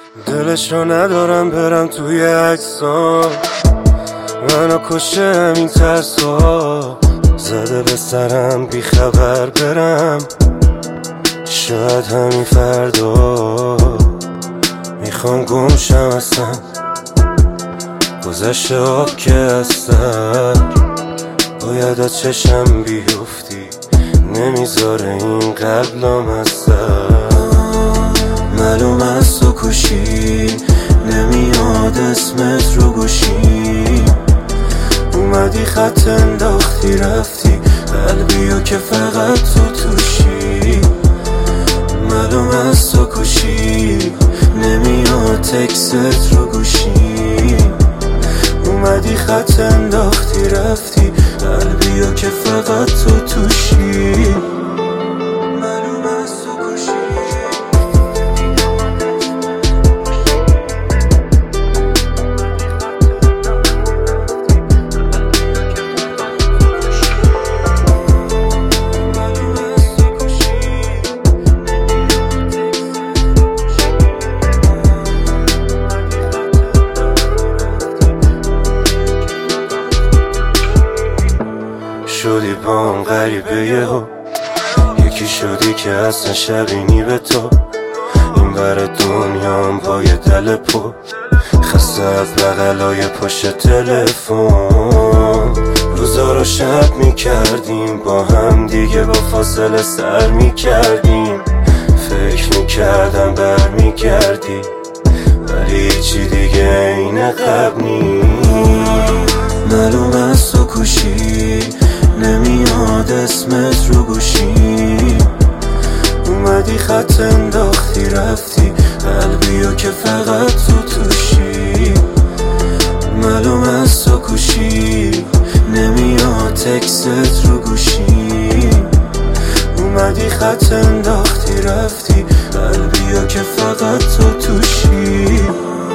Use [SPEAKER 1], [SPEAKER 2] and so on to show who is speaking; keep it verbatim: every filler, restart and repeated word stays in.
[SPEAKER 1] دلشو ندارم برم توی عکسام، منو کشه همین ترسا، زده به سرم بی خبر برم. شاید همین فردا میخوام گمشم اصلا، گذشته آب که هستم باید از چشم بیفتی، نمیذاره این قلب لامصب. معلوم از تو کشی نمیاد اسمت رو گوشی، اومدی خط انداختی رفتی قلبیو که فقط تو توشی. معلوم از تو کشی نمیاد تکست رو گوشی، اومدی خط انداختی رفتی قلبیو که فقط تو توشی. شدی با هم غریبه یه ها، یکی شدی که اصلا شبینی به تو. این بر دنیا هم پای دل پا، خسته از بغلای پشت تلفن. روزا رو شب میکردیم با هم دیگه، با فاصله سر میکردیم. فکر میکردم بر میگردی ولی چی دیگه این قبل نیست. معلوم از تو کشی نمیاد اسمت رو گوشی، اومدی خط انداختی رفتی قلبیو که فقط تو توشی. معلوم از تو کشی نمیاد تکست رو گوشی، اومدی خط انداختی رفتی قلبیو که فقط تو توشی.